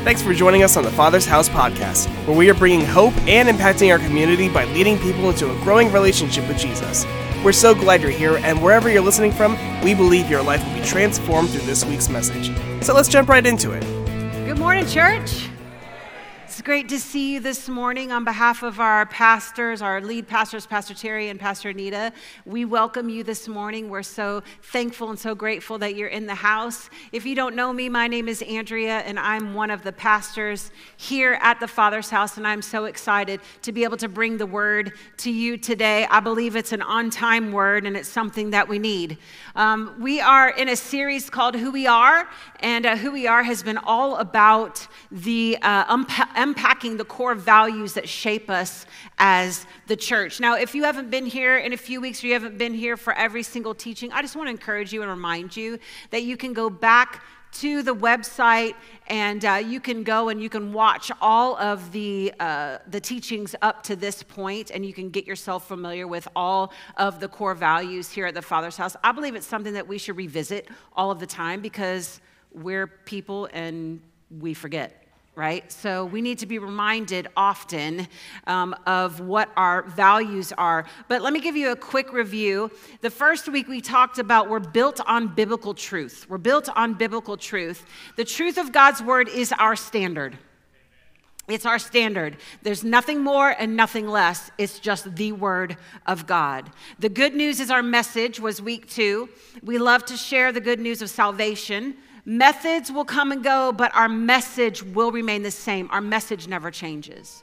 Thanks for joining us on the Father's House podcast, where we are bringing hope and impacting our community by leading people into a growing relationship with Jesus. We're so glad you're here, and wherever you're listening from, we believe your life will be transformed through this week's message. So let's jump right into it. Good morning, church. It's great to see you this morning. On behalf of our pastors, our lead pastors, Pastor Terry and Pastor Anita, we welcome you this morning. We're so thankful and so grateful that you're in the house. If you don't know me, my name is Andrea, and I'm one of the pastors here at the Father's House, and I'm so excited to be able to bring the word to you today. I believe it's an on-time word, and it's something that we need. We are in a series called Who We Are, and Who We Are has been all about the unpacking the core values that shape us as the church. Now, if you haven't been here in a few weeks, or you haven't been here for every single teaching, I just want to encourage you and remind you that you can go back to the website and you can go and you can watch all of the teachings up to this point, and you can get yourself familiar with all of the core values here at the Father's House. I believe it's something that we should revisit all of the time because we're people and we forget. Right? So we need to be reminded often of what our values are. But let me give you a quick review. The first week we talked about we're built on biblical truth. We're built on biblical truth. The truth of God's word is our standard. It's our standard. There's nothing more and nothing less. It's just the word of God. The good news is our message was week 2. We love to share the good news of salvation. Methods will come and go, but our message will remain the same. Our message never changes.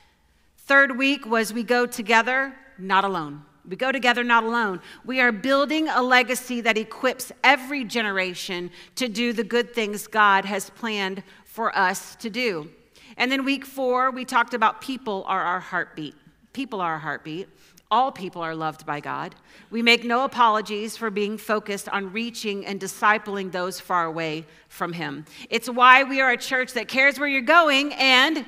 Third week was we go together, not alone. We go together, not alone. We are building a legacy that equips every generation to do the good things God has planned for us to do. And then week 4, we talked about people are our heartbeat. People are our heartbeat. All people are loved by God. We make no apologies for being focused on reaching and discipling those far away from Him. It's why we are a church that cares where you're going and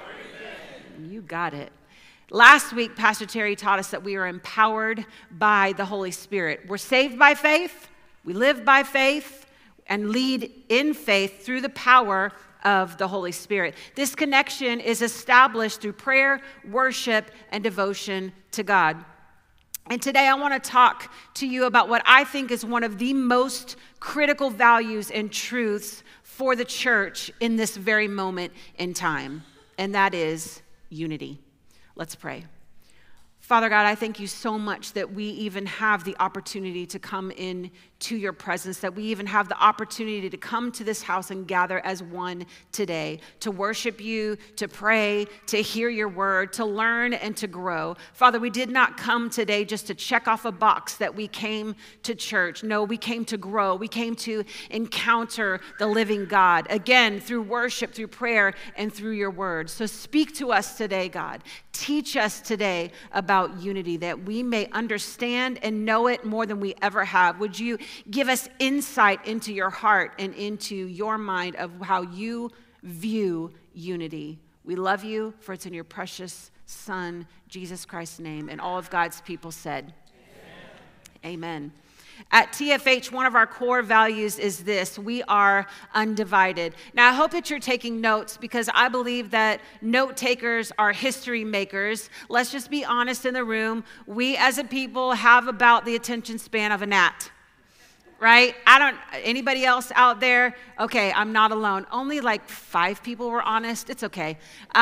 you got it. Last week, Pastor Terry taught us that we are empowered by the Holy Spirit. We're saved by faith, we live by faith, and lead in faith through the power of the Holy Spirit. This connection is established through prayer, worship, and devotion to God. And today I want to talk to you about what I think is one of the most critical values and truths for the church in this very moment in time, and that is unity. Let's pray. Father God, I thank you so much that we even have the opportunity to come in to your presence, that we even have the opportunity to come to this house and gather as one today, to worship you, to pray, to hear your word, to learn and to grow. Father, we did not come today just to check off a box that we came to church. No, we came to grow. We came to encounter the living God, again, through worship, through prayer, and through your word. So speak to us today, God. Teach us today about unity, that we may understand and know it more than we ever have. Would you give us insight into your heart and into your mind of how you view unity? We love you, for it's in your precious Son, Jesus Christ's name, and all of God's people said, Amen. Amen. At TFH, one of our core values is this: we are undivided. Now, I hope that you're taking notes, because I believe that note takers are history makers. Let's just be honest in the room. We as a people have about the attention span of a gnat. Right? Anybody else out there? Okay, I'm not alone. Only like 5 people were honest. It's okay.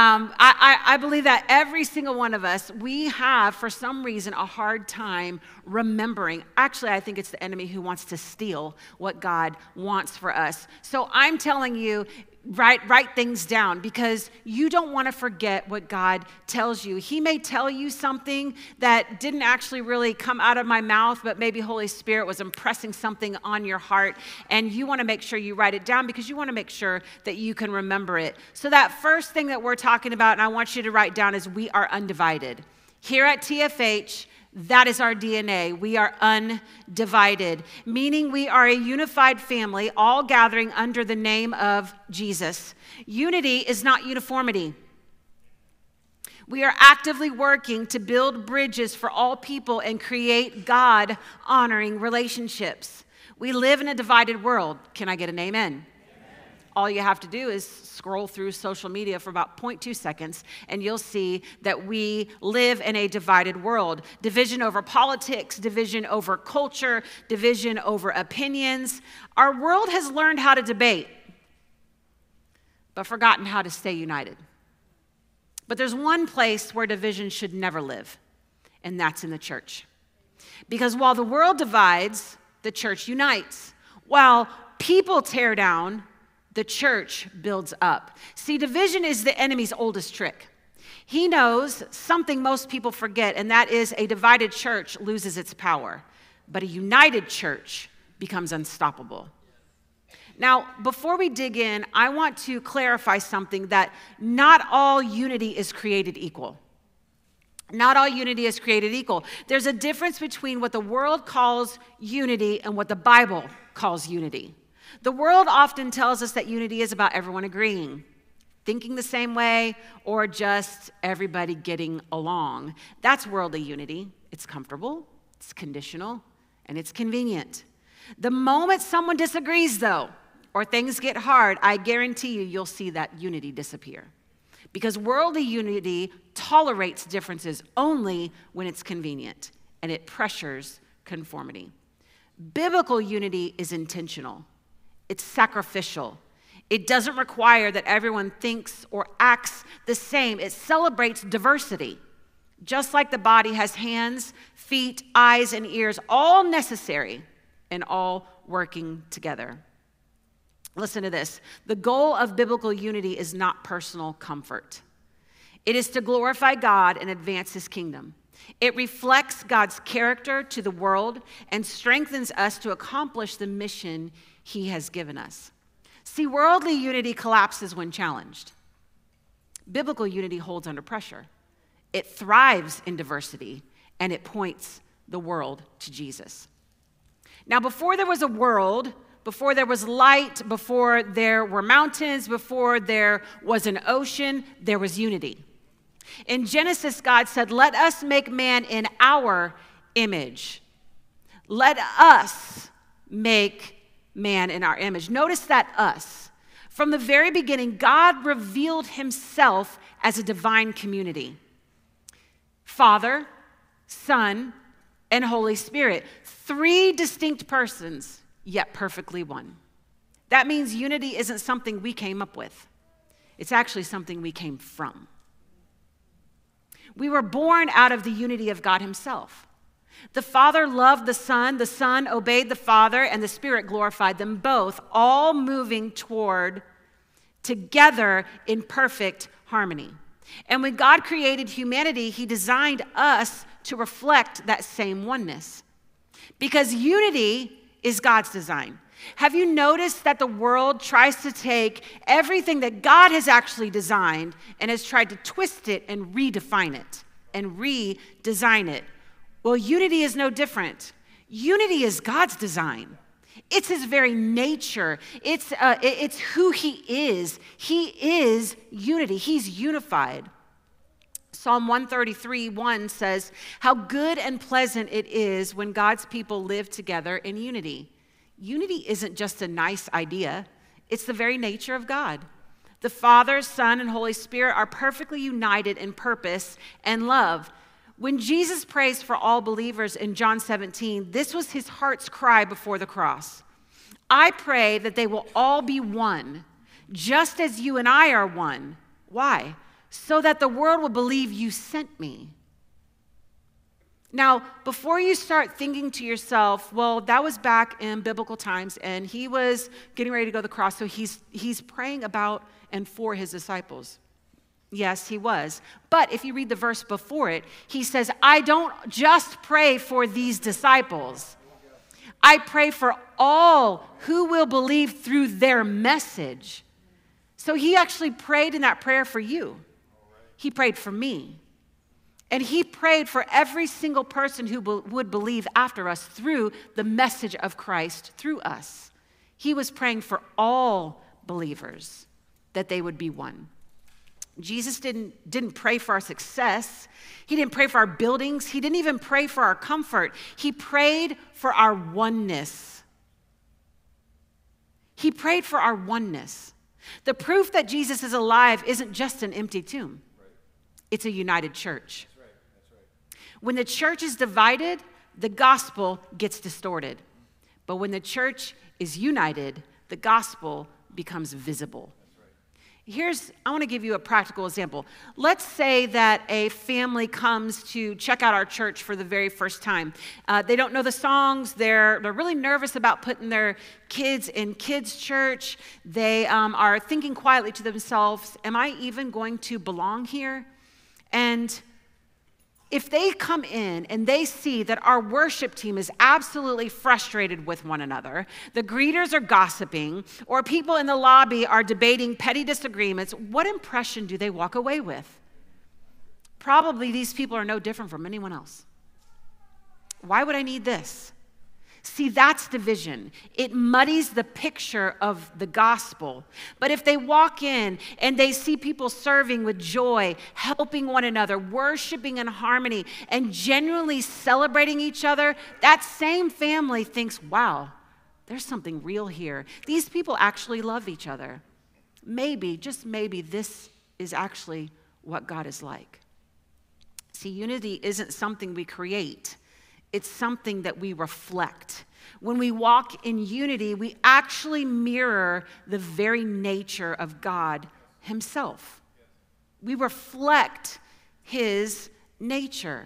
I believe that every single one of us, we have, for some reason, a hard time remembering. Actually, I think it's the enemy who wants to steal what God wants for us. So I'm telling you, write things down, because you don't want to forget what God tells you. He may tell you something that didn't actually really come out of my mouth, but maybe Holy Spirit was impressing something on your heart, and you want to make sure you write it down, because you want to make sure that you can remember it. So that first thing that we're talking about, and I want you to write down, is we are undivided. Here at TFH, that is our DNA. We are undivided, meaning we are a unified family, all gathering under the name of Jesus. Unity is not uniformity. We are actively working to build bridges for all people and create God-honoring relationships. We live in a divided world. Can I get an amen? All you have to do is scroll through social media for about 0.2 seconds, and you'll see that we live in a divided world. Division over politics, division over culture, division over opinions. Our world has learned how to debate, but forgotten how to stay united. But there's one place where division should never live, and that's in the church. Because while the world divides, the church unites. While people tear down, the church builds up. See, division is the enemy's oldest trick. He knows something most people forget, and that is a divided church loses its power, but a united church becomes unstoppable. Now, before we dig in, I want to clarify something, that not all unity is created equal. Not all unity is created equal. There's a difference between what the world calls unity and what the Bible calls unity. The world often tells us that unity is about everyone agreeing, thinking the same way, or just everybody getting along. That's worldly unity. It's comfortable, it's conditional, and it's convenient. The moment someone disagrees, though, or things get hard, I guarantee you'll see that unity disappear. Because worldly unity tolerates differences only when it's convenient, and it pressures conformity. Biblical unity is intentional. It's sacrificial. It doesn't require that everyone thinks or acts the same. It celebrates diversity. Just like the body has hands, feet, eyes, and ears, all necessary and all working together. Listen to this. The goal of biblical unity is not personal comfort. It is to glorify God and advance his kingdom. It reflects God's character to the world and strengthens us to accomplish the mission he has given us. See, worldly unity collapses when challenged. Biblical unity holds under pressure. It thrives in diversity, and it points the world to Jesus. Now, before there was a world, before there was light, before there were mountains, before there was an ocean, there was unity. In Genesis, God said, "Let us make man in our image." Let us make man in our image. Notice that us. From the very beginning, God revealed himself as a divine community. Father, Son, and Holy Spirit. 3 distinct persons, yet perfectly one. That means unity isn't something we came up with. It's actually something we came from. We were born out of the unity of God himself. The Father loved the Son obeyed the Father, and the Spirit glorified them both, all moving toward together in perfect harmony. And when God created humanity, he designed us to reflect that same oneness. Because unity is God's design. Have you noticed that the world tries to take everything that God has actually designed and has tried to twist it and redefine it and redesign it? Well, unity is no different. Unity is God's design. It's his very nature. It's who he is. He is unity. He's unified. Psalm 133:1 says, "How good and pleasant it is when God's people live together in unity." Unity isn't just a nice idea. It's the very nature of God. The Father, Son, and Holy Spirit are perfectly united in purpose and love. When Jesus prays for all believers in John 17, this was his heart's cry before the cross. "I pray that they will all be one, just as you and I are one." Why? "So that the world will believe you sent me." Now, before you start thinking to yourself, well, that was back in biblical times, and he was getting ready to go to the cross, so he's praying about and for his disciples. Yes, he was. But if you read the verse before it, he says, "I don't just pray for these disciples. I pray for all who will believe through their message." So he actually prayed in that prayer for you. He prayed for me. And he prayed for every single person who would believe after us through the message of Christ through us. He was praying for all believers that they would be one. Jesus didn't pray for our success. He didn't pray for our buildings. He didn't even pray for our comfort. He prayed for our oneness. He prayed for our oneness. The proof that Jesus is alive isn't just an empty tomb. It's a united church. That's right. When the church is divided, the gospel gets distorted. But when the church is united, the gospel becomes visible. I want to give you a practical example. Let's say that a family comes to check out our church for the very first time. They don't know the songs. They're really nervous about putting their kids in kids' church. They are thinking quietly to themselves, am I even going to belong here? And if they come in and they see that our worship team is absolutely frustrated with one another, the greeters are gossiping, or people in the lobby are debating petty disagreements, what impression do they walk away with? Probably these people are no different from anyone else. Why would I need this? See, that's division. It muddies the picture of the gospel. But if they walk in and they see people serving with joy, helping one another, worshiping in harmony, and genuinely celebrating each other, that same family thinks, wow, there's something real here. These people actually love each other. Maybe, just maybe, this is actually what God is like. See, unity isn't something we create. It's something that we reflect. When we walk in unity, we actually mirror the very nature of God himself. We reflect his nature.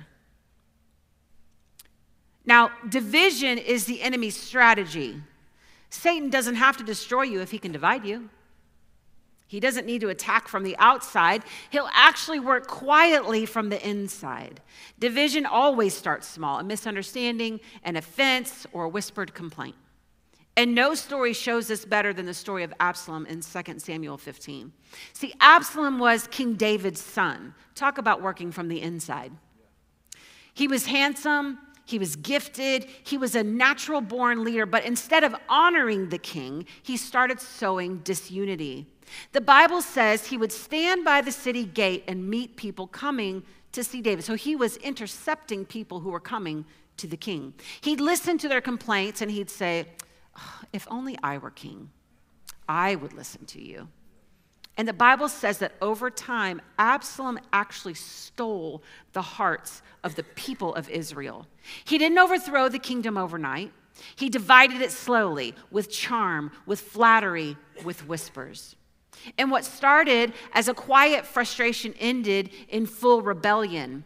Now, division is the enemy's strategy. Satan doesn't have to destroy you if he can divide you. He doesn't need to attack from the outside. He'll actually work quietly from the inside. Division always starts small, a misunderstanding, an offense, or a whispered complaint. And no story shows this better than the story of Absalom in 2 Samuel 15. See, Absalom was King David's son. Talk about working from the inside. He was handsome. He was gifted. He was a natural-born leader. But instead of honoring the king, he started sowing disunity. The Bible says he would stand by the city gate and meet people coming to see David. So he was intercepting people who were coming to the king. He'd listen to their complaints and he'd say, oh, if only I were king, I would listen to you. And the Bible says that over time, Absalom actually stole the hearts of the people of Israel. He didn't overthrow the kingdom overnight. He divided it slowly with charm, with flattery, with whispers. And what started as a quiet frustration ended in full rebellion.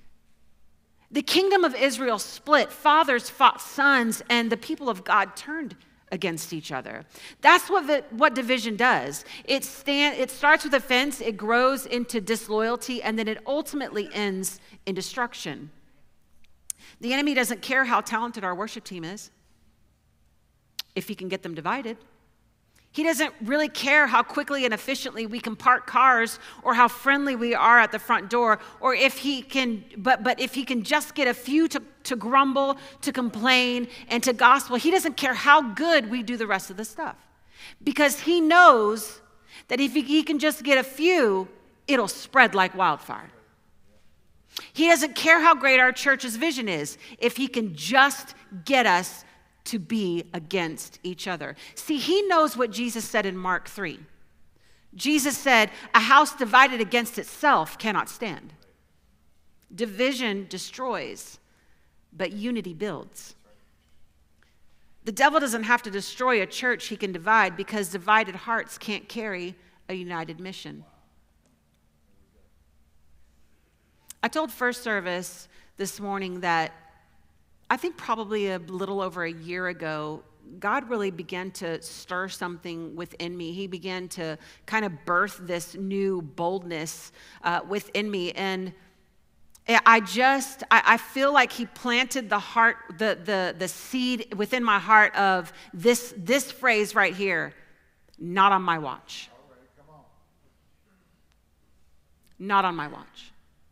The kingdom of Israel split. Fathers fought sons, and the people of God turned against each other. That's what division does. It starts with offense, it grows into disloyalty, and then it ultimately ends in destruction. The enemy doesn't care how talented our worship team is if he can get them divided. He doesn't really care how quickly and efficiently we can park cars or how friendly we are at the front door, or if he can, but if he can just get a few to grumble, to complain, and to gospel, he doesn't care how good we do the rest of the stuff. Because he knows that if he can just get a few, it'll spread like wildfire. He doesn't care how great our church's vision is if he can just get us to be against each other. See, he knows what Jesus said in Mark 3. Jesus said, a house divided against itself cannot stand. Division destroys, but unity builds. The devil doesn't have to destroy a church he can divide, because divided hearts can't carry a united mission. I told First Service this morning that I think probably a little over a year ago, God really began to stir something within me. He began to kind of birth this new boldness within me. And I feel like he planted the seed within my heart of this phrase right here, not on my watch. All right, come on. Not on my watch.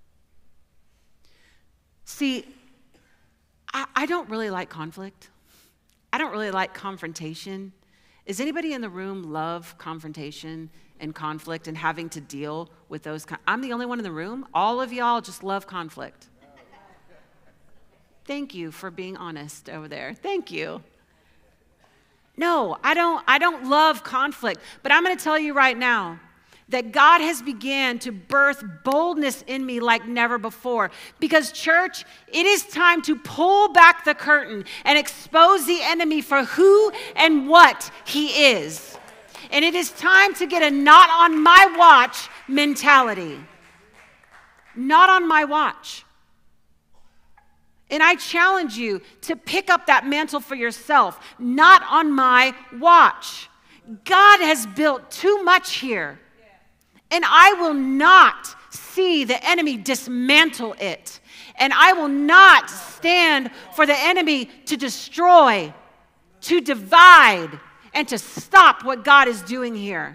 See, I don't really like conflict. I don't really like confrontation. Does anybody in the room love confrontation and conflict and having to deal with those? I'm the only one in the room. All of y'all just love conflict. Thank you for being honest over there. Thank you. No, I don't love conflict, but I'm going to tell you right now that God has began to birth boldness in me like never before. Because church, it is time to pull back the curtain and expose the enemy for who and what he is. And it is time to get a not on my watch mentality. Not on my watch. And I challenge you to pick up that mantle for yourself. Not on my watch. God has built too much here. And I will not see the enemy dismantle it. And I will not stand for the enemy to destroy, to divide, and to stop what God is doing here.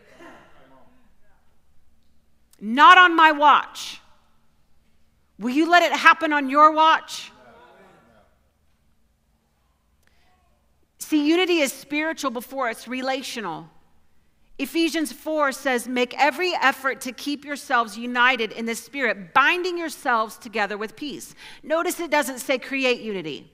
Not on my watch. Will you let it happen on your watch? See, unity is spiritual before it's relational. Ephesians 4 says, make every effort to keep yourselves united in the Spirit, binding yourselves together with peace. Notice it doesn't say create unity.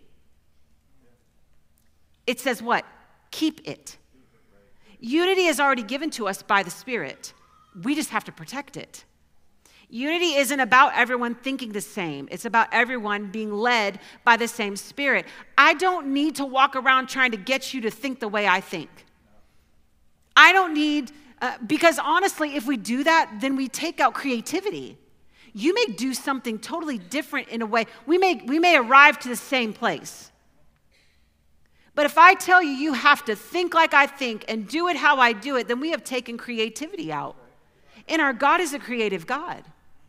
It says what? Keep it. Unity is already given to us by the Spirit. We just have to protect it. Unity isn't about everyone thinking the same. It's about everyone being led by the same Spirit. I don't need to walk around trying to get you to think the way I think. I don't need, because honestly, if we do that, then we take out creativity. You may do something totally different in a way. We may arrive to the same place. But if I tell you you have to think like I think and do it how I do it, then we have taken creativity out. And our God is a creative God.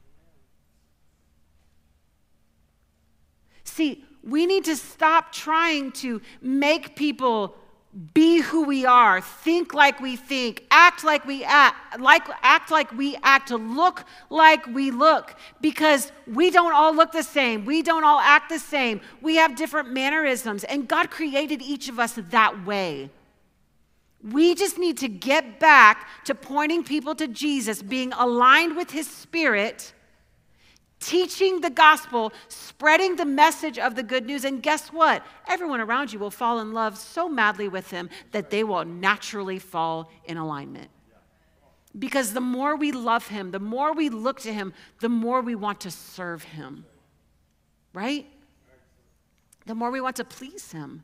See, we need to stop trying to make people be who we are, think like we think, act like we act, look like we look, because we don't all look the same. We don't all act the same. We have different mannerisms, and God created each of us that way. We just need to get back to pointing people to Jesus, being aligned with his Spirit, teaching the gospel, spreading the message of the good news. And guess what? Everyone around you will fall in love so madly with him that they will naturally fall in alignment. Because the more we love him, the more we look to him, the more we want to serve him. Right? The more we want to please him.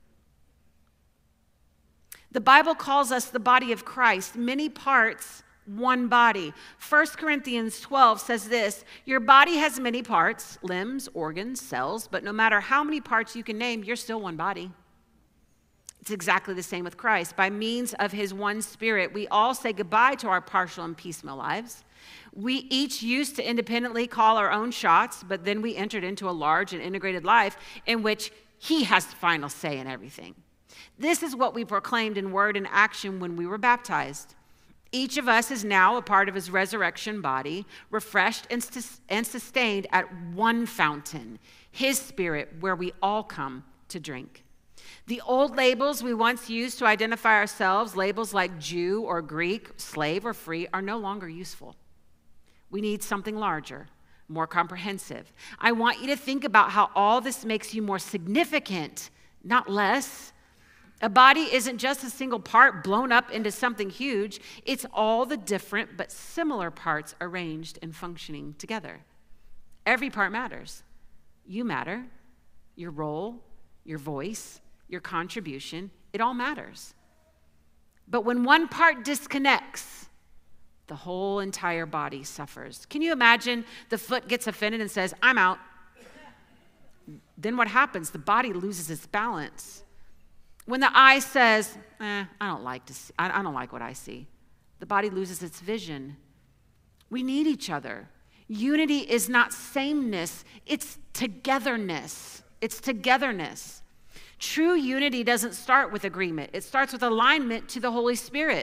The Bible calls us the body of Christ, many parts, one body. 1 Corinthians 12 says this, your body has many parts, limbs, organs, cells, but no matter how many parts you can name, you're still one body. It's exactly the same with Christ. By means of his one Spirit, we all say goodbye to our partial and piecemeal lives. We each used to independently call our own shots, but then we entered into a large and integrated life in which he has the final say in everything. This is what we proclaimed in word and action when we were baptized. Each of us is now a part of his resurrection body, refreshed and sustained at one fountain, his Spirit, where we all come to drink. The old labels we once used to identify ourselves, labels like Jew or Greek, slave or free, are no longer useful. We need something larger, more comprehensive. I want you to think about how all this makes you more significant, not less. A body isn't just a single part blown up into something huge. It's all the different but similar parts arranged and functioning together. Every part matters. You matter. Your role, your voice, your contribution, it all matters. But when one part disconnects, the whole entire body suffers. Can you imagine the foot gets offended and says, I'm out? Then what happens? The body loses its balance. When the eye says, I don't like what I see, the body loses its vision. We need each other. Unity is not sameness, it's togetherness. It's togetherness. True unity doesn't start with agreement. It starts with alignment to the Holy Spirit.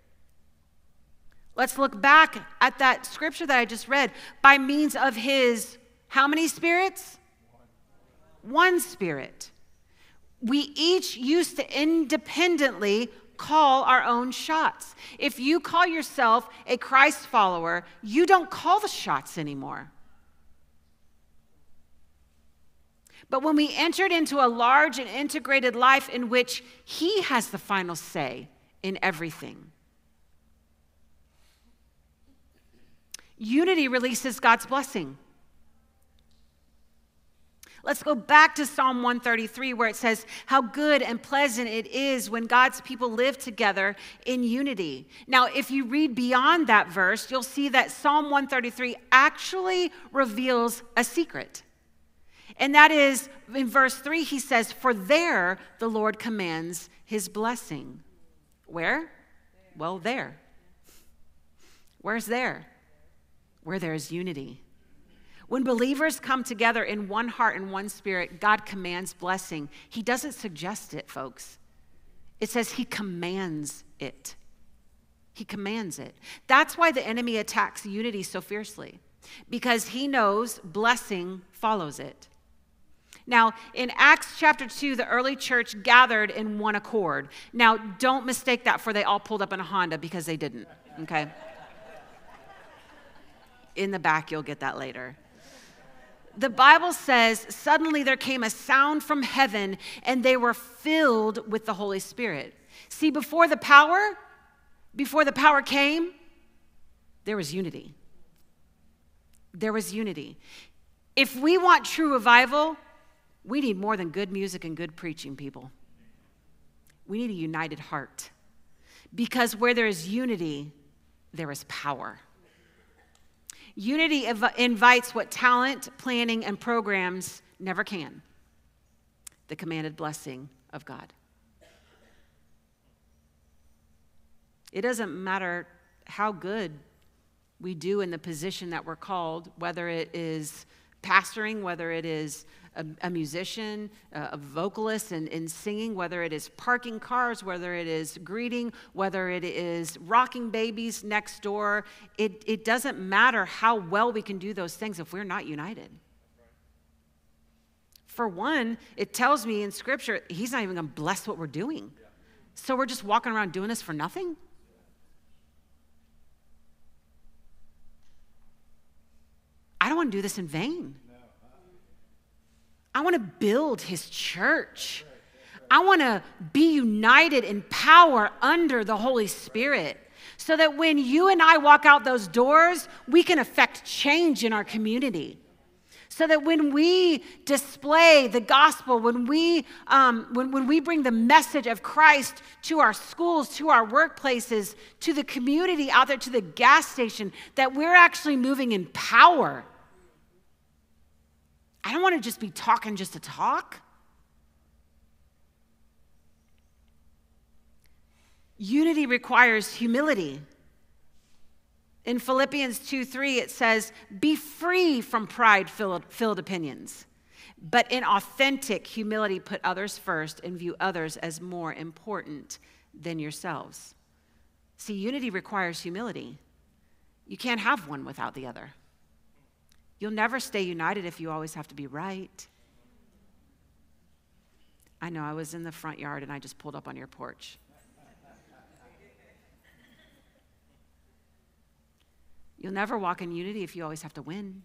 Let's look back at that scripture that I just read. By means of his, how many spirits? One Spirit. We each used to independently call our own shots. If you call yourself a Christ follower, you don't call the shots anymore. But when we entered into a large and integrated life in which he has the final say in everything, unity releases God's blessing. Let's go back to Psalm 133 where it says how good and pleasant it is when God's people live together in unity. Now, if you read beyond that verse, you'll see that Psalm 133 actually reveals a secret. And that is, in verse 3, he says, "For there the Lord commands his blessing." Where? Well, there. Where's there? Where there is unity. When believers come together in one heart and one spirit, God commands blessing. He doesn't suggest it, folks. It says he commands it. He commands it. That's why the enemy attacks unity so fiercely, because he knows blessing follows it. Now, in Acts chapter 2, the early church gathered in one accord. Now, don't mistake that for they all pulled up in a Honda, because they didn't, okay? In the back, you'll get that later. The Bible says, suddenly there came a sound from heaven, and they were filled with the Holy Spirit. See, before the power came, there was unity. There was unity. If we want true revival, we need more than good music and good preaching, people. We need a united heart. Because where there is unity, there is power. Unity invites what talent, planning, and programs never can: the commanded blessing of God. It doesn't matter how good we do in the position that we're called, whether it is pastoring, whether it is a musician, a vocalist in singing, whether it is parking cars, whether it is greeting, whether it is rocking babies next door. It doesn't matter how well we can do those things if we're not united. For one, it tells me in Scripture, he's not even going to bless what we're doing. So we're just walking around doing this for nothing? I don't want to do this in vain. I want to build his church. I want to be united in power under the Holy Spirit, so that when you and I walk out those doors, we can affect change in our community. So that when we display the gospel, when we bring the message of Christ to our schools, to our workplaces, to the community out there, to the gas station, that we're actually moving in power. I don't want to just be talking just to talk. Unity requires humility. In Philippians 2:3, it says, "Be free from pride-filled opinions, but in authentic humility put others first and view others as more important than yourselves." See, unity requires humility. You can't have one without the other. You'll never stay united if you always have to be right. I know, I was in the front yard and I just pulled up on your porch. You'll never walk in unity if you always have to win.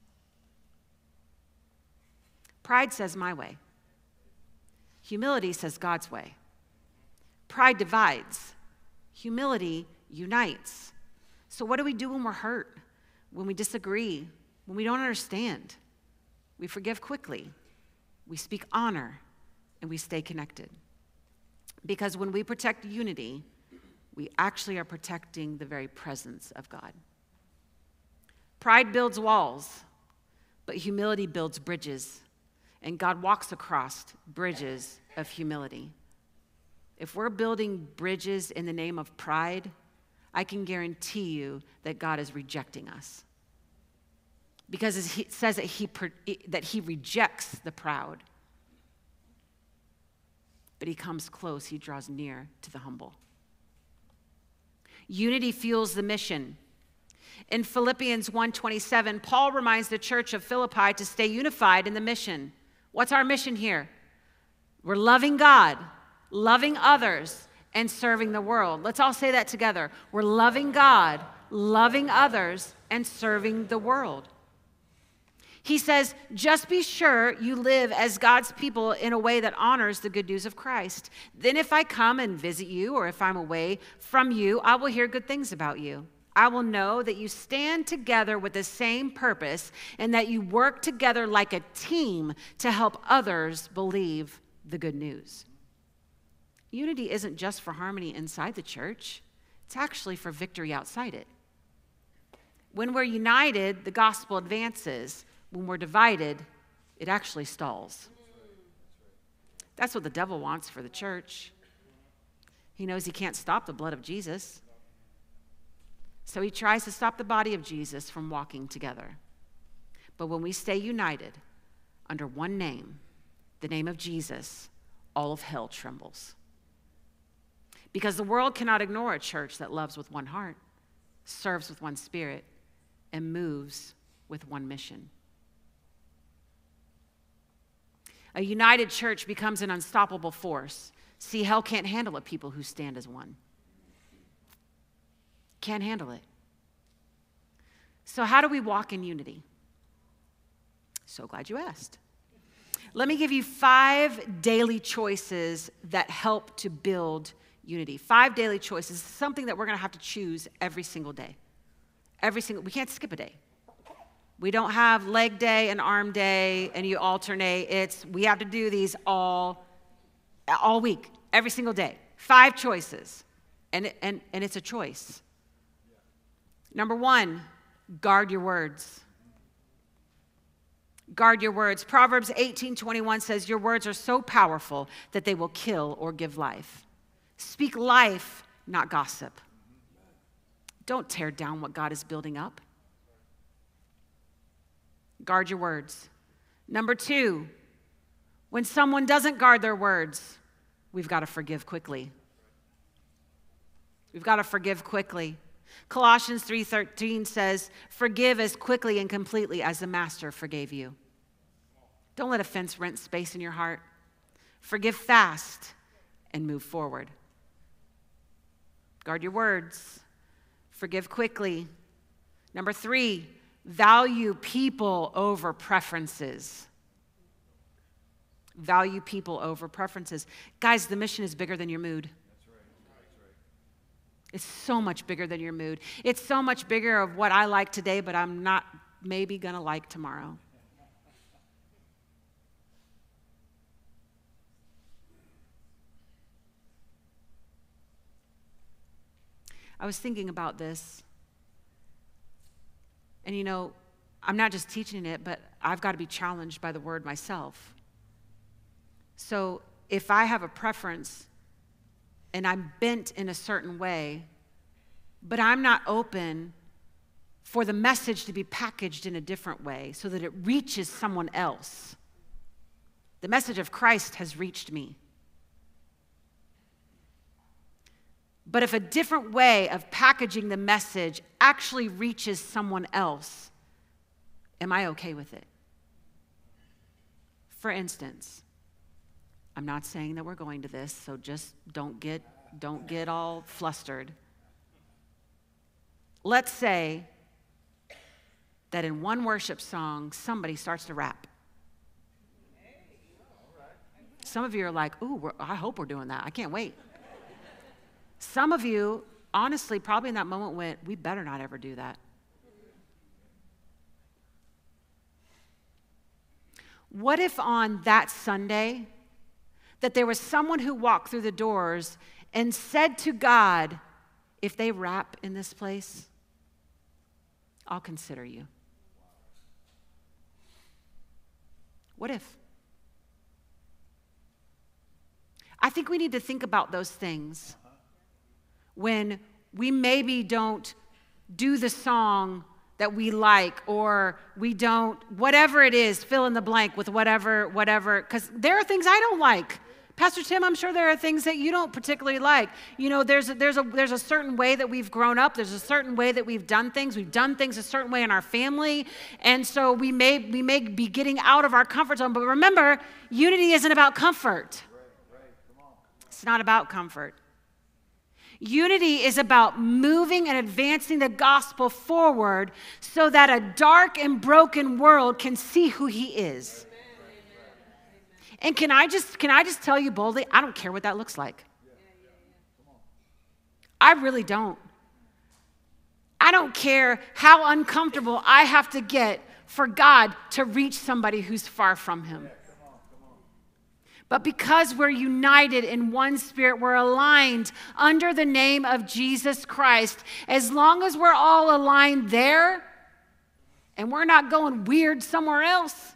Pride says my way. Humility says God's way. Pride divides. Humility unites. So what do we do when we're hurt, when we disagree, when we don't understand? We forgive quickly. We speak honor, and we stay connected. Because when we protect unity, we actually are protecting the very presence of God. Pride builds walls, but humility builds bridges. And God walks across bridges of humility. If we're building bridges in the name of pride, I can guarantee you that God is rejecting us. Because it says that he rejects the proud. But he comes close, he draws near to the humble. Unity fuels the mission. In Philippians 1:27, Paul reminds the church of Philippi to stay unified in the mission. What's our mission here? We're loving God, loving others, and serving the world. Let's all say that together. We're loving God, loving others, and serving the world. He says, just be sure you live as God's people in a way that honors the good news of Christ. Then if I come and visit you, or if I'm away from you, I will hear good things about you. I will know that you stand together with the same purpose and that you work together like a team to help others believe the good news. Unity isn't just for harmony inside the church. It's actually for victory outside it. When we're united, the gospel advances. When we're divided, it actually stalls. That's what the devil wants for the church. He knows he can't stop the blood of Jesus. So he tries to stop the body of Jesus from walking together. But when we stay united under one name, the name of Jesus, all of hell trembles. Because the world cannot ignore a church that loves with one heart, serves with one spirit, and moves with one mission. A united church becomes an unstoppable force. See, hell can't handle a people who stand as one. Can't handle it. So how do we walk in unity? So glad you asked. Let me give you 5 daily choices that help to build unity. 5 daily choices, something that we're going to have to choose every single day. We can't skip a day. We don't have leg day and arm day and you alternate. We have to do these all week, every single day. 5 choices. And it's a choice. Number 1, guard your words. Guard your words. Proverbs 18:21 says, your words are so powerful that they will kill or give life. Speak life, not gossip. Don't tear down what God is building up. Guard your words. Number 2, when someone doesn't guard their words, we've got to forgive quickly. We've got to forgive quickly. Colossians 3:13 says, forgive as quickly and completely as the Master forgave you. Don't let offense rent space in your heart. Forgive fast and move forward. Guard your words. Forgive quickly. Number 3, value people over preferences. Value people over preferences. Guys, the mission is bigger than your mood. It's so much bigger than your mood. It's so much bigger of what I like today, but I'm not maybe going to like tomorrow. I was thinking about this. And you know, I'm not just teaching it, but I've got to be challenged by the word myself. So if I have a preference and I'm bent in a certain way, but I'm not open for the message to be packaged in a different way so that it reaches someone else. The message of Christ has reached me. But if a different way of packaging the message actually reaches someone else, am I okay with it? For instance, I'm not saying that we're going to this, so just don't get all flustered. Let's say that in one worship song, somebody starts to rap. Some of you are like, ooh, I hope we're doing that. I can't wait. Some of you, honestly, probably in that moment went, we better not ever do that. What if on that Sunday that there was someone who walked through the doors and said to God, if they rap in this place, I'll consider you. What if? I think we need to think about those things when we maybe don't do the song that we like, or we don't, whatever it is, fill in the blank with whatever, because there are things I don't like. Pastor Tim, I'm sure there are things that you don't particularly like. You know, there's a certain way that we've grown up. There's a certain way that we've done things. We've done things a certain way in our family. And so we may be getting out of our comfort zone. But remember, unity isn't about comfort. It's not about comfort. Unity is about moving and advancing the gospel forward so that a dark and broken world can see who he is. And can I just tell you boldly, I don't care what that looks like. I really don't. I don't care how uncomfortable I have to get for God to reach somebody who's far from him. But because we're united in one spirit, we're aligned under the name of Jesus Christ. As long as we're all aligned there and we're not going weird somewhere else,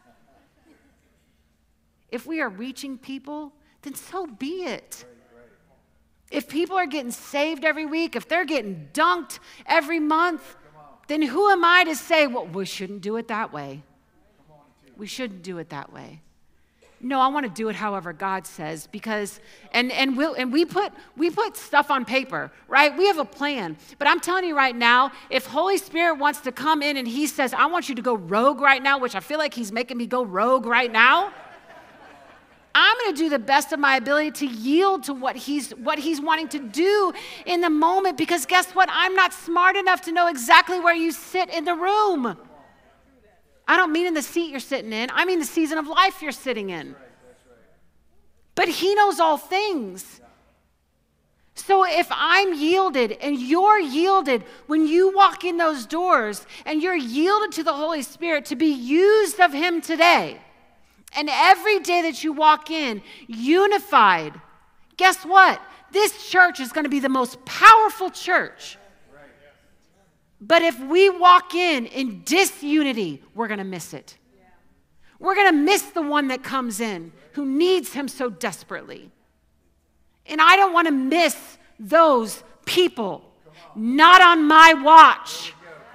if we are reaching people, then so be it. If people are getting saved every week, if they're getting dunked every month, then who am I to say, well, we shouldn't do it that way? We shouldn't do it that way. No, I want to do it however God says, because we put stuff on paper, right? We have a plan. But I'm telling you right now, if Holy Spirit wants to come in and he says, I want you to go rogue right now, which I feel like he's making me go rogue right now, I'm going to do the best of my ability to yield to what he's wanting to do in the moment, because guess what? I'm not smart enough to know exactly where you sit in the room. I don't mean in the seat you're sitting in. I mean the season of life you're sitting in. But he knows all things. So if I'm yielded and you're yielded when you walk in those doors and you're yielded to the Holy Spirit to be used of him today, and every day that you walk in unified, guess what? This church is going to be the most powerful church. But if we walk in disunity, we're going to miss it. We're going to miss the one that comes in who needs him so desperately. And I don't want to miss those people. Not on my watch.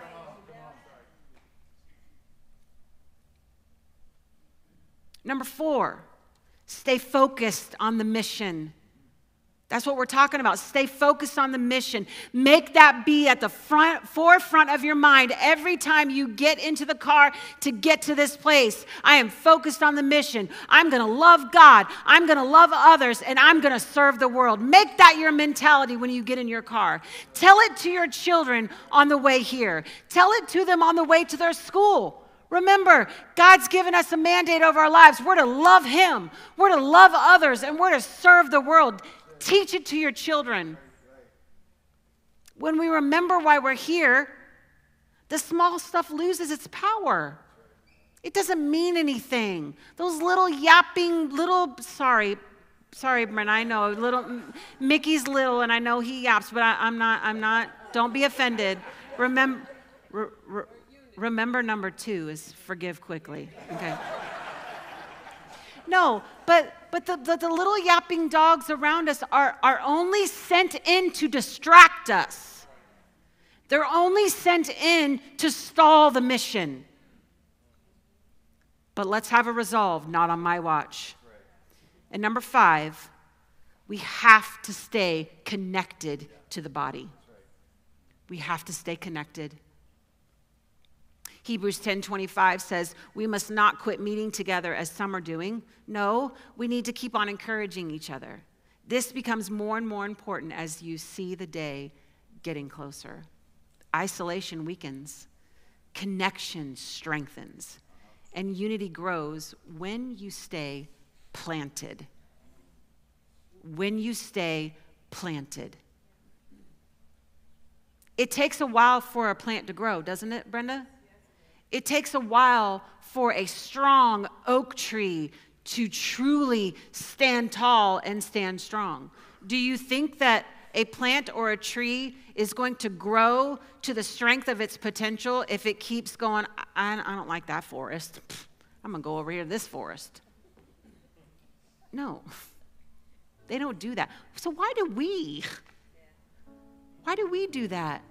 Number 4, stay focused on the mission. That's what we're talking about. Stay focused on the mission. Make that be at the forefront of your mind every time you get into the car to get to this place. I am focused on the mission. I'm going to love God. I'm going to love others, and I'm going to serve the world. Make that your mentality when you get in your car. Tell it to your children on the way here. Tell it to them on the way to their school. Remember, God's given us a mandate over our lives. We're to love him. We're to love others, and we're to serve the world. Teach it to your children. When we remember why we're here, the small stuff loses its power. It doesn't mean anything. Those little yapping, sorry, Brent, I know, Mickey's little, and I know he yaps, but I'm not, don't be offended. Remember number 2 is forgive quickly, okay? No, but the little yapping dogs around us are only sent in to distract us. They're only sent in to stall the mission. But let's have a resolve, not on my watch. And number 5, we have to stay connected to the body. We have to stay connected. Hebrews 10:25 says, we must not quit meeting together as some are doing. No, we need to keep on encouraging each other. This becomes more and more important as you see the day getting closer. Isolation weakens, connection strengthens, and unity grows when you stay planted. When you stay planted. It takes a while for a plant to grow, doesn't it, Brenda? It takes a while for a strong oak tree to truly stand tall and stand strong. Do you think that a plant or a tree is going to grow to the strength of its potential if it keeps going, I don't like that forest. I'm going to go over here to this forest. No, they don't do that. So why do we? Why do we do that?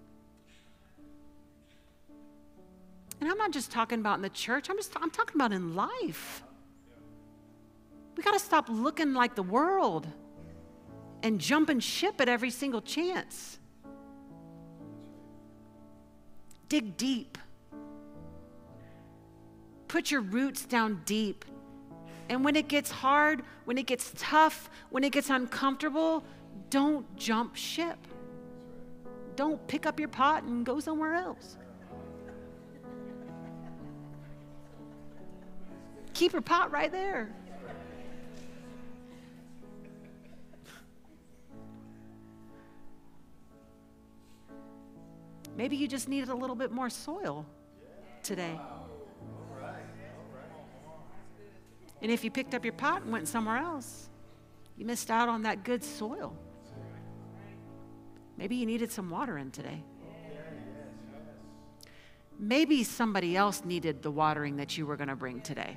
And I'm not just talking about in the church, I'm talking about in life. We got to stop looking like the world and jumping ship at every single chance. Dig deep. Put your roots down deep. And when it gets hard, when it gets tough, when it gets uncomfortable, don't jump ship. Don't pick up your pot and go somewhere else. Keep your pot right there. Maybe you just needed a little bit more soil today. And if you picked up your pot and went somewhere else, you missed out on that good soil. Maybe you needed some water in today. Maybe somebody else needed the watering that you were going to bring today.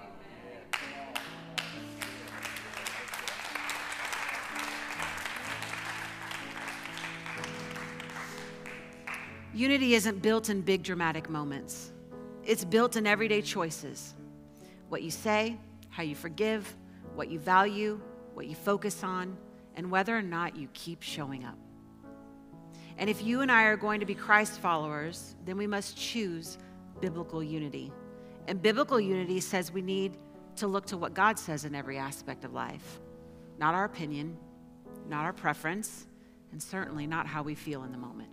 Unity isn't built in big dramatic moments. It's built in everyday choices. What you say, how you forgive, what you value, what you focus on, and whether or not you keep showing up. And if you and I are going to be Christ followers, then we must choose biblical unity. And biblical unity says we need to look to what God says in every aspect of life. Not our opinion, not our preference, and certainly not how we feel in the moment.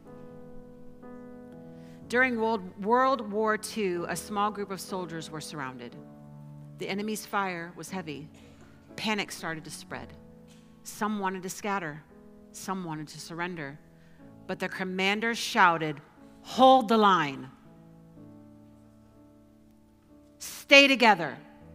During World War II, a small group of soldiers were surrounded. The enemy's fire was heavy. Panic started to spread. Some wanted to scatter. Some wanted to surrender. But the commander shouted, "Hold the line. Stay together."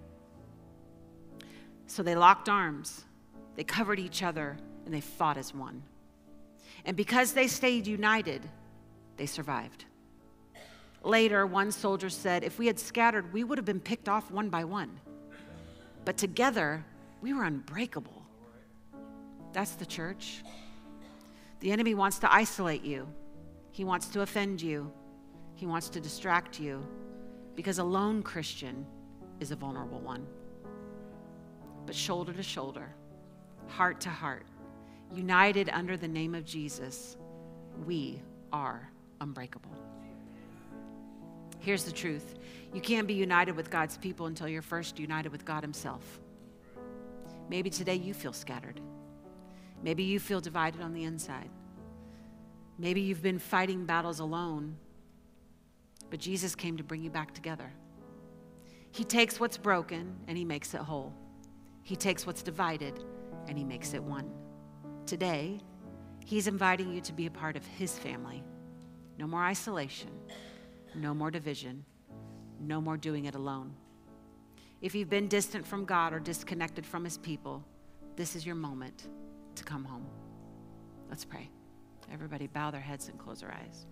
So they locked arms. They covered each other, and they fought as one. And because they stayed united, they survived. Later, one soldier said, "If we had scattered, we would have been picked off one by one. But together, we were unbreakable." That's the church. The enemy wants to isolate you. He wants to offend you. He wants to distract you, because a lone Christian is a vulnerable one. But shoulder to shoulder, heart to heart, united under the name of Jesus, we are unbreakable. Here's the truth. You can't be united with God's people until you're first united with God himself. Maybe today you feel scattered. Maybe you feel divided on the inside. Maybe you've been fighting battles alone, but Jesus came to bring you back together. He takes what's broken and he makes it whole. He takes what's divided and he makes it one. Today, he's inviting you to be a part of his family. No more isolation. No more division. No more doing it alone. If you've been distant from God or disconnected from his people, this is your moment to come home. Let's pray. Everybody bow their heads and close their eyes.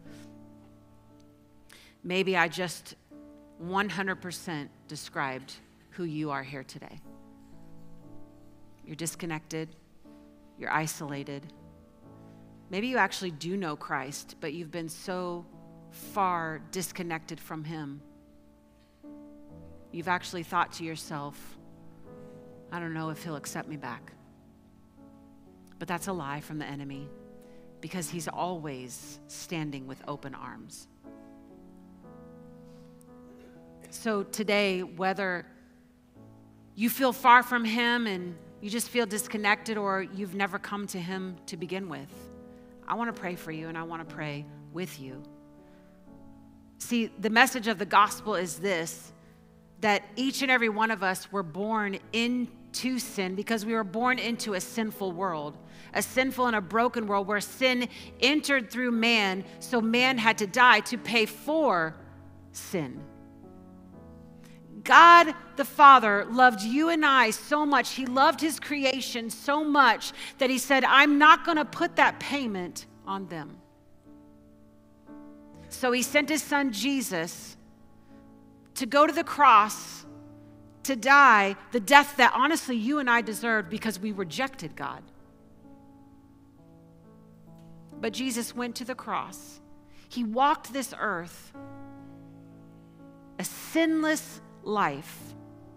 Maybe I just 100% described who you are here today. You're disconnected. You're isolated. Maybe you actually do know Christ, but you've been so far disconnected from him. You've actually thought to yourself, I don't know if he'll accept me back. But that's a lie from the enemy, because he's always standing with open arms. So today, whether you feel far from him and you just feel disconnected, or you've never come to him to begin with, I want to pray for you and I want to pray with you. See, the message of the gospel is this, that each and every one of us were born into sin because we were born into a sinful world, a sinful and a broken world where sin entered through man, so man had to die to pay for sin. God the Father loved you and I so much. He loved his creation so much that he said, I'm not going to put that payment on them. So he sent his son Jesus to go to the cross, to die the death that honestly you and I deserved because we rejected God. But Jesus went to the cross. He walked this earth, a sinless life,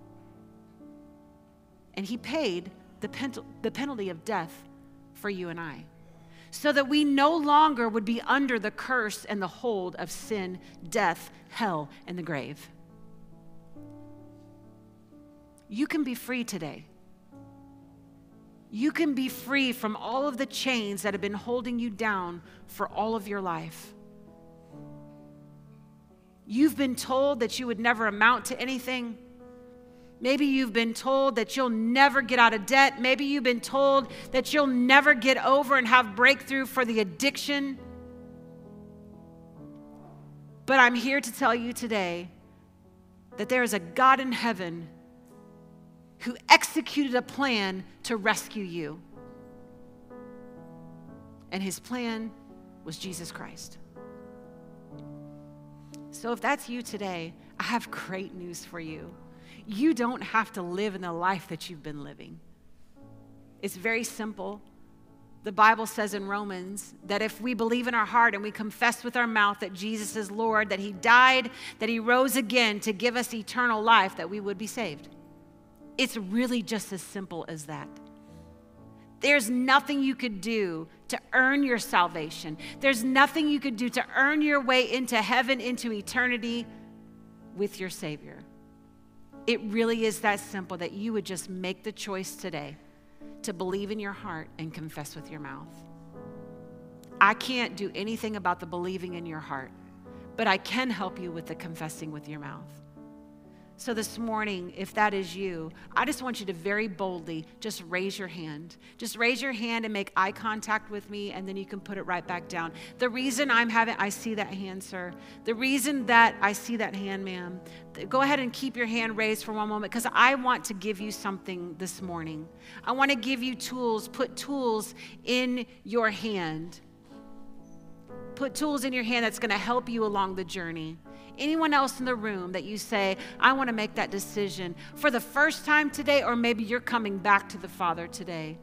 and he paid the penalty of death for you and I, so that we no longer would be under the curse and the hold of sin, death, hell, and the grave. You can be free today. You can be free from all of the chains that have been holding you down for all of your life. You've been told that you would never amount to anything. Maybe you've been told that you'll never get out of debt. Maybe you've been told that you'll never get over and have breakthrough for the addiction. But I'm here to tell you today that there is a God in heaven who executed a plan to rescue you. And his plan was Jesus Christ. So if that's you today, I have great news for you. You don't have to live in the life that you've been living. It's very simple. The Bible says in Romans that if we believe in our heart and we confess with our mouth that Jesus is Lord, that he died, that he rose again to give us eternal life, that we would be saved. It's really just as simple as that. There's nothing you could do to earn your salvation. There's nothing you could do to earn your way into heaven, into eternity with your Savior. It really is that simple, that you would just make the choice today to believe in your heart and confess with your mouth. I can't do anything about the believing in your heart, but I can help you with the confessing with your mouth. So this morning, if that is you, I just want you to very boldly just raise your hand. Just raise your hand and make eye contact with me, and then you can put it right back down. The reason I see that hand, sir. The reason that I see that hand, ma'am. Go ahead and keep your hand raised for one moment, because I want to give you something this morning. I want to give you tools. Put tools in your hand. Put tools in your hand that's going to help you along the journey. Anyone else in the room that you say, I want to make that decision for the first time today, or maybe you're coming back to the Father today.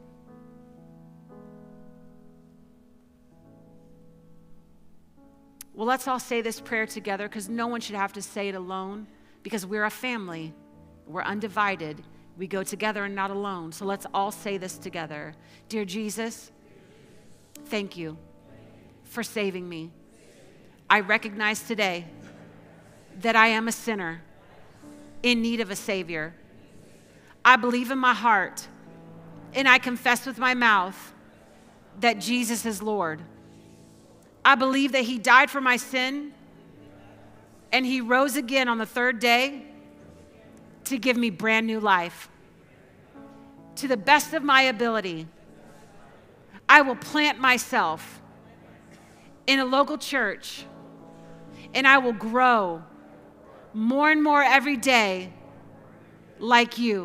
Well, let's all say this prayer together, because no one should have to say it alone, because we're a family. We're undivided. We go together and not alone. So let's all say this together. Dear Jesus, thank you for saving me. I recognize today that I am a sinner in need of a Savior. I believe in my heart and I confess with my mouth that Jesus is Lord. I believe that he died for my sin and he rose again on the third day to give me brand new life. To the best of my ability, I will plant myself in a local church and I will grow more and more every day like you.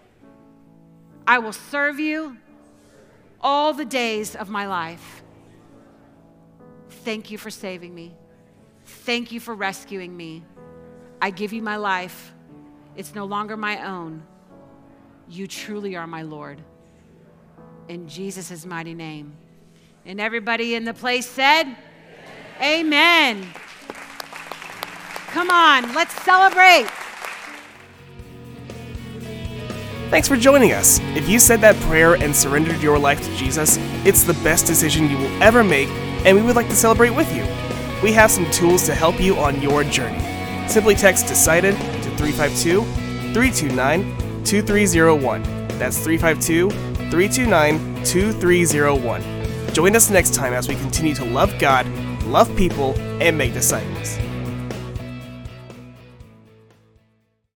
I will serve you all the days of my life. Thank you for saving me. Thank you for rescuing me. I give you my life. It's no longer my own. You truly are my Lord. In Jesus' mighty name. And everybody in the place said, Amen. Come on, let's celebrate. Thanks for joining us. If you said that prayer and surrendered your life to Jesus, it's the best decision you will ever make, and we would like to celebrate with you. We have some tools to help you on your journey. Simply text DECIDED to 352-329-2301. That's 352-329-2301. Join us next time as we continue to love God, love people, and make disciples.